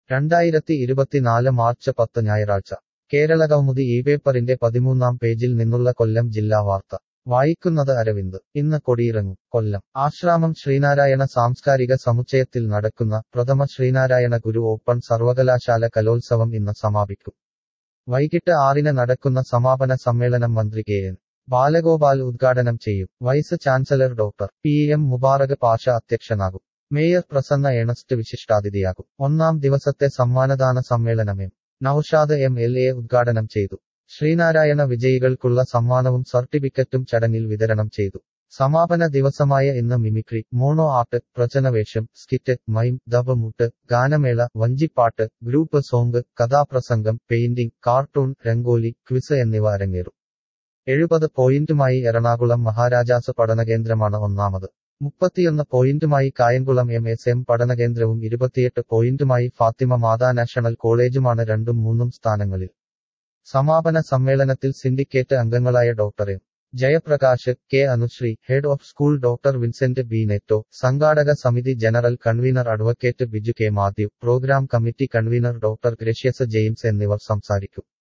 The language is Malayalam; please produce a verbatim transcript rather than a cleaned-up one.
രണ്ടായിരത്തി ഇരുപത്തിനാല് മാർച്ച് പത്ത് ഞായറാഴ്ച കേരളകൗമുദി ഈ പേപ്പറിന്റെ പതിമൂന്നാം പേജിൽ നിന്നുള്ള കൊല്ലം ജില്ലാ വാർത്ത വായിക്കുന്നത് അരവിന്ദ്. ഇന്ന് കൊടിയിറങ്ങും. കൊല്ലം ആശ്രാമം ശ്രീനാരായണ സാംസ്കാരിക സമുച്ചയത്തിൽ നടക്കുന്ന പ്രഥമ ശ്രീനാരായണ ഗുരു ഓപ്പൺ സർവകലാശാല കലോത്സവം ഇന്ന് സമാപിക്കും. വൈകിട്ട് ആറിന് നടക്കുന്ന സമാപന സമ്മേളനം മന്ത്രി കെ എൻ ബാലഗോപാൽ ഉദ്ഘാടനം ചെയ്യും. Vice chancellor doctor P M Mubarak Pasha അധ്യക്ഷനാകും. മേയർ പ്രസന്ന ഏണസ്റ്റ് വിശിഷ്ടാതിഥിയാകും. ഒന്നാം ദിവസത്തെ സമ്മാനദാന സമ്മേളനം M Naushad M L A ഉദ്ഘാടനം ചെയ്തു. ശ്രീനാരായണ വിജയികൾക്കുള്ള സമ്മാനവും സർട്ടിഫിക്കറ്റും ചടങ്ങിൽ വിതരണം ചെയ്തു. സമാപന ദിവസമായ ഇന്ന് മിമിക്രി, മോണോ ആർട്ട്, പ്രചനവേഷം, സ്കിറ്റ്, മൈം, ദബമുട്ട്, ഗാനമേള, വഞ്ചിപ്പാട്ട്, ഗ്രൂപ്പ് സോങ്, കഥാപ്രസംഗം, പെയിന്റിംഗ്, കാർട്ടൂൺ, രംഗോലി, ക്വിസ് എന്നിവ അരങ്ങേറും. എഴുപത് പോയിന്റുമായി എറണാകുളം മഹാരാജാസ് പഠനകേന്ദ്രമാണ് ഒന്നാമത്. മുപ്പത്തിയൊന്ന് പോയിന്റുമായി കായംകുളം എം എസ് എം പഠനകേന്ദ്രവും ഇരുപത്തിയെട്ട് പോയിന്റുമായി ഫാത്തിമ മാതാ നാഷണൽ കോളേജുമാണ് രണ്ടും മൂന്നും സ്ഥാനങ്ങളിൽ. സമാപന സമ്മേളനത്തിൽ സിൻഡിക്കേറ്റ് അംഗങ്ങളായ doctor M Jayaprakash, K Anushree, head of school doctor Vincent B Netto, സംഘാടക സമിതി general convener advocate Biju K Mathew, programme committee convener doctor Gracious James എന്നിവർ സംസാരിക്കും.